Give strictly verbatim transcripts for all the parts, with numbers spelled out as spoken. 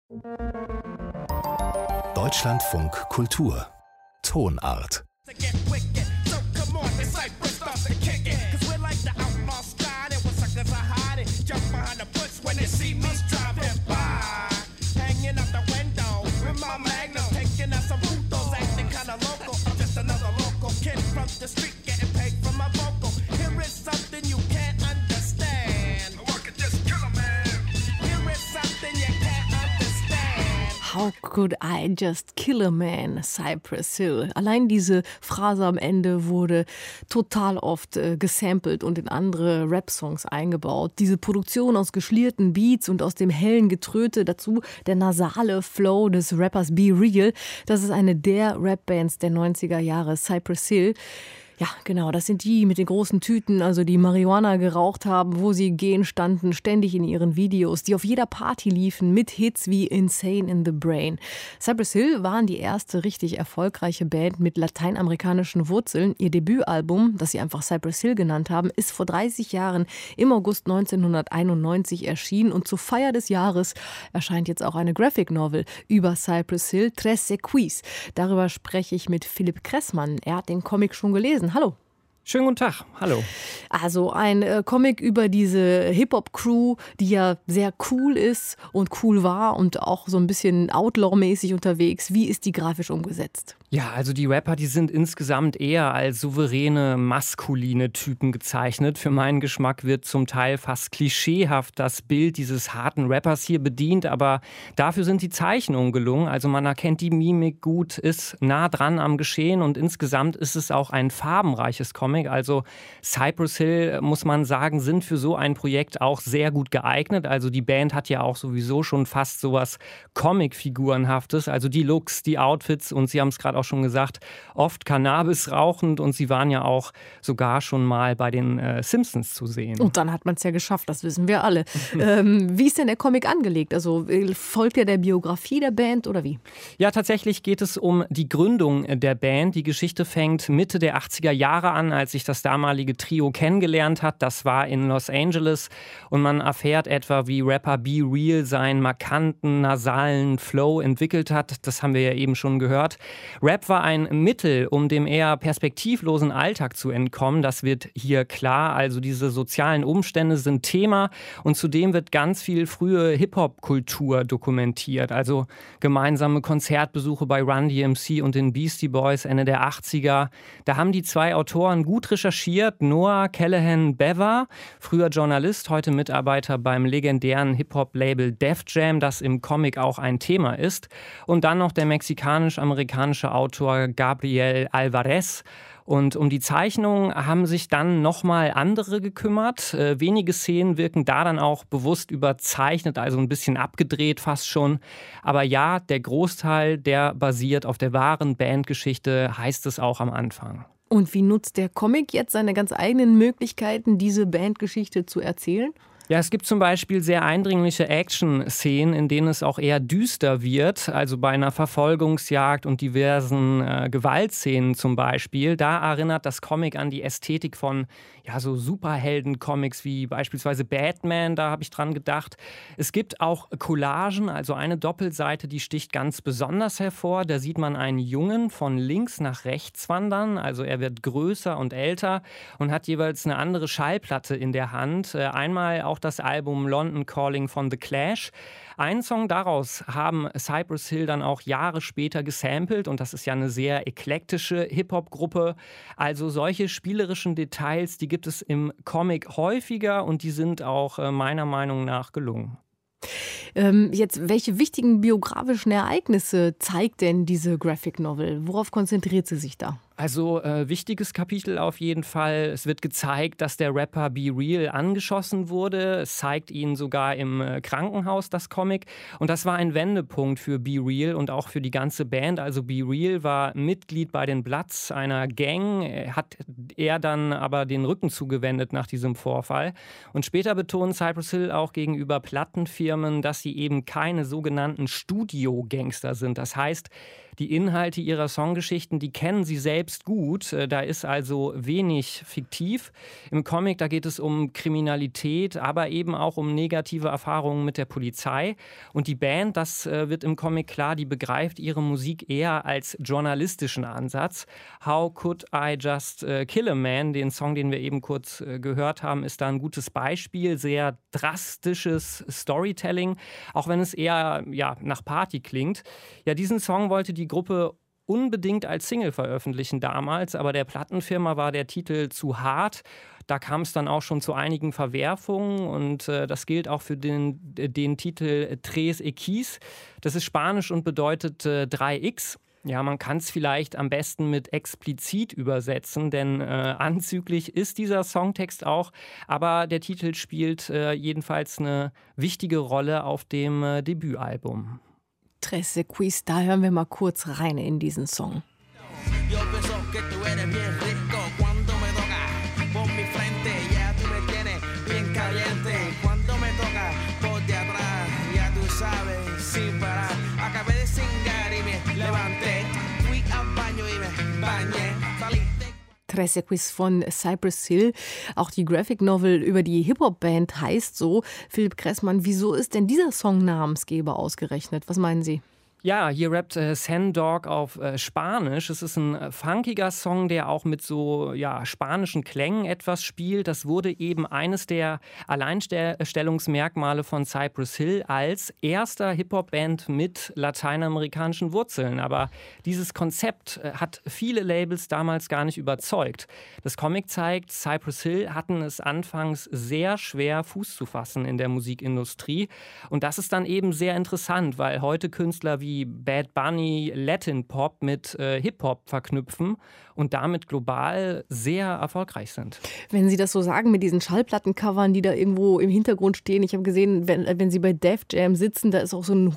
Deutschlandfunk Kultur Tonart. How could I just kill a man, Cypress Hill. Allein diese Phrase am Ende wurde total oft äh, gesampelt und in andere Rap-Songs eingebaut. Diese Produktion aus geschlierten Beats und aus dem hellen Getröte, dazu der nasale Flow des Rappers Be Real, das ist eine der Rap-Bands der neunziger Jahre, Cypress Hill. Ja, genau, das sind die mit den großen Tüten, also die Marihuana geraucht haben, wo sie gehen standen, ständig in ihren Videos, die auf jeder Party liefen mit Hits wie Insane in the Brain. Cypress Hill waren die erste richtig erfolgreiche Band mit lateinamerikanischen Wurzeln. Ihr Debütalbum, das sie einfach Cypress Hill genannt haben, ist vor dreißig Jahren im August neunzehnhunderteinundneunzig erschienen und zur Feier des Jahres erscheint jetzt auch eine Graphic Novel über Cypress Hill, Tres Sequis. Darüber spreche ich mit Philipp Kressmann. Er hat den Comic schon gelesen. Hallo. Schönen guten Tag, hallo. Also ein äh, Comic über diese Hip-Hop-Crew, die ja sehr cool ist und cool war und auch so ein bisschen Outlaw-mäßig unterwegs. Wie ist die grafisch umgesetzt? Ja, also die Rapper, die sind insgesamt eher als souveräne, maskuline Typen gezeichnet. Für meinen Geschmack wird zum Teil fast klischeehaft das Bild dieses harten Rappers hier bedient, aber dafür sind die Zeichnungen gelungen. Also man erkennt die Mimik gut, ist nah dran am Geschehen und insgesamt ist es auch ein farbenreiches Comic. Also Cypress Hill, muss man sagen, sind für so ein Projekt auch sehr gut geeignet. Also die Band hat ja auch sowieso schon fast sowas Comic-Figurenhaftes. Also die Looks, die Outfits und Sie haben es gerade auch schon gesagt, oft Cannabis rauchend und sie waren ja auch sogar schon mal bei den äh, Simpsons zu sehen. Und dann hat man es ja geschafft, das wissen wir alle. ähm, wie ist denn der Comic angelegt? Also folgt ja der Biografie der Band oder wie? Ja, tatsächlich geht es um die Gründung der Band. Die Geschichte fängt Mitte der achtziger Jahre an, als sich das damalige Trio kennengelernt hat. Das war in Los Angeles und man erfährt etwa, wie Rapper Be Real seinen markanten, nasalen Flow entwickelt hat. Das haben wir ja eben schon gehört. Rap war ein Mittel, um dem eher perspektivlosen Alltag zu entkommen. Das wird hier klar. Also diese sozialen Umstände sind Thema und zudem wird ganz viel frühe Hip-Hop-Kultur dokumentiert. Also gemeinsame Konzertbesuche bei Run D M C und den Beastie Boys Ende der achtziger. Da haben die zwei Autoren gut recherchiert. Noah Callahan Bever, früher Journalist, heute Mitarbeiter beim legendären Hip-Hop-Label Def Jam, das im Comic auch ein Thema ist. Und dann noch der mexikanisch-amerikanische Autor Gabriel Alvarez. Und um die Zeichnung haben sich dann nochmal andere gekümmert. Äh, wenige Szenen wirken da dann auch bewusst überzeichnet, also ein bisschen abgedreht fast schon. Aber ja, der Großteil, der basiert auf der wahren Bandgeschichte, heißt es auch am Anfang. Und wie nutzt der Comic jetzt seine ganz eigenen Möglichkeiten, diese Bandgeschichte zu erzählen? Ja, es gibt zum Beispiel sehr eindringliche Action-Szenen, in denen es auch eher düster wird. Also bei einer Verfolgungsjagd und diversen äh, Gewaltszenen zum Beispiel. Da erinnert das Comic an die Ästhetik von ja, so Superhelden-Comics wie beispielsweise Batman. Da habe ich dran gedacht. Es gibt auch Collagen, also eine Doppelseite, die sticht ganz besonders hervor. Da sieht man einen Jungen von links nach rechts wandern. Also er wird größer und älter und hat jeweils eine andere Schallplatte in der Hand. Äh, einmal auch das Album London Calling von The Clash. Einen Song daraus haben Cypress Hill dann auch Jahre später gesampelt und das ist ja eine sehr eklektische Hip-Hop-Gruppe. Also solche spielerischen Details, die gibt es im Comic häufiger und die sind auch äh, meiner Meinung nach gelungen. Ähm, jetzt, welche wichtigen biografischen Ereignisse zeigt denn diese Graphic Novel? Worauf konzentriert sie sich da? Also äh, wichtiges Kapitel auf jeden Fall. Es wird gezeigt, dass der Rapper Be Real angeschossen wurde. Es zeigt ihn sogar im äh, Krankenhaus, das Comic. Und das war ein Wendepunkt für Be Real und auch für die ganze Band. Also Be Real war Mitglied bei den Bloods, einer Gang. Hat er dann aber den Rücken zugewendet nach diesem Vorfall. Und später betont Cypress Hill auch gegenüber Plattenfirmen, dass sie eben keine sogenannten Studio-Gangster sind. Das heißt, die Inhalte ihrer Songgeschichten, die kennen sie selbst selbst gut. Da ist also wenig fiktiv. Im Comic, da geht es um Kriminalität, aber eben auch um negative Erfahrungen mit der Polizei. Und die Band, das wird im Comic klar, die begreift ihre Musik eher als journalistischen Ansatz. How Could I Just Kill a Man, den Song, den wir eben kurz gehört haben, ist da ein gutes Beispiel. Sehr drastisches Storytelling, auch wenn es eher ja, nach Party klingt. Ja, diesen Song wollte die Gruppe unbedingt als Single veröffentlichen damals, aber der Plattenfirma war der Titel zu hart. Da kam es dann auch schon zu einigen Verwerfungen und äh, das gilt auch für den, den Titel Tres Equis. Das ist Spanisch und bedeutet äh, drei X. Ja, man kann es vielleicht am besten mit explizit übersetzen, denn äh, anzüglich ist dieser Songtext auch, aber der Titel spielt äh, jedenfalls eine wichtige Rolle auf dem äh, Debütalbum. Tres Equis, da hören wir mal kurz rein in diesen Song. Tres Equis von Cypress Hill. Auch die Graphic Novel über die Hip-Hop-Band heißt so. Philipp Kressmann, wieso ist denn dieser Song Namensgeber ausgerechnet? Was meinen Sie? Ja, hier rappt äh, Sandog auf äh, Spanisch. Es ist ein äh, funkiger Song, der auch mit so ja, spanischen Klängen etwas spielt. Das wurde eben eines der Alleinstellungsmerkmale von Cypress Hill als erster Hip-Hop-Band mit lateinamerikanischen Wurzeln. Aber dieses Konzept äh, hat viele Labels damals gar nicht überzeugt. Das Comic zeigt, Cypress Hill hatten es anfangs sehr schwer, Fuß zu fassen in der Musikindustrie. Und das ist dann eben sehr interessant, weil heute Künstler wie wie Bad Bunny Latin Pop mit äh, Hip-Hop verknüpfen und damit global sehr erfolgreich sind. Wenn Sie das so sagen mit diesen Schallplattencovern, die da irgendwo im Hintergrund stehen, ich habe gesehen, wenn, wenn Sie bei Def Jam sitzen, da ist auch so ein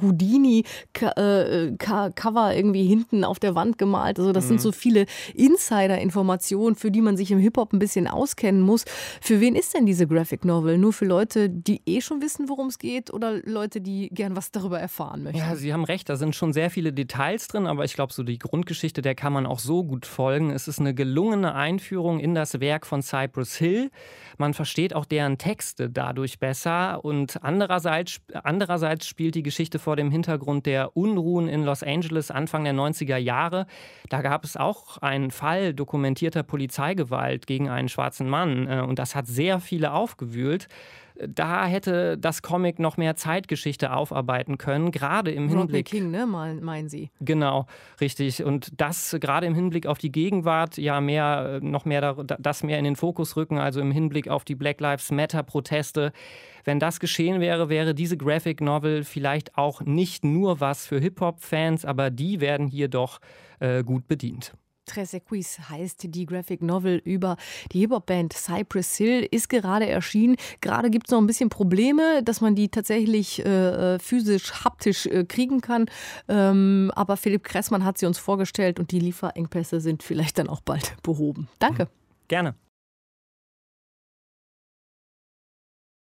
Houdini-Cover irgendwie hinten auf der Wand gemalt. Also das mhm. sind so viele Insider-Informationen, für die man sich im Hip-Hop ein bisschen auskennen muss. Für wen ist denn diese Graphic Novel? Nur für Leute, die eh schon wissen, worum es geht, oder Leute, die gern was darüber erfahren möchten? Ja, Sie haben recht, da sind schon sehr viele Details drin, aber ich glaube, so die Grundgeschichte, der kann man auch so gut folgen. Es ist eine gelungene Einführung in das Werk von Cypress Hill. Man versteht auch deren Texte dadurch besser und andererseits, andererseits spielt die Geschichte vor dem Hintergrund der Unruhen in Los Angeles Anfang der neunziger Jahre. Da gab es auch einen Fall dokumentierter Polizeigewalt gegen einen schwarzen Mann und das hat sehr viele aufgewühlt. Da hätte das Comic noch mehr Zeitgeschichte aufarbeiten können, gerade im Hinblick... Rodney King, ne, meinen Sie? Genau, richtig. Und das gerade im Hinblick auf die Gegenwart, ja mehr, noch mehr, das mehr in den Fokus rücken, also im Hinblick auf die Black Lives Matter-Proteste. Wenn das geschehen wäre, wäre diese Graphic Novel vielleicht auch nicht nur was für Hip-Hop-Fans, aber die werden hier doch äh, gut bedient. Tres Equis heißt die Graphic Novel über die Hip-Hop-Band Cypress Hill, ist gerade erschienen. Gerade gibt es noch ein bisschen Probleme, dass man die tatsächlich äh, physisch, haptisch äh, kriegen kann. Ähm, aber Philipp Kressmann hat sie uns vorgestellt und die Lieferengpässe sind vielleicht dann auch bald behoben. Danke. Gerne.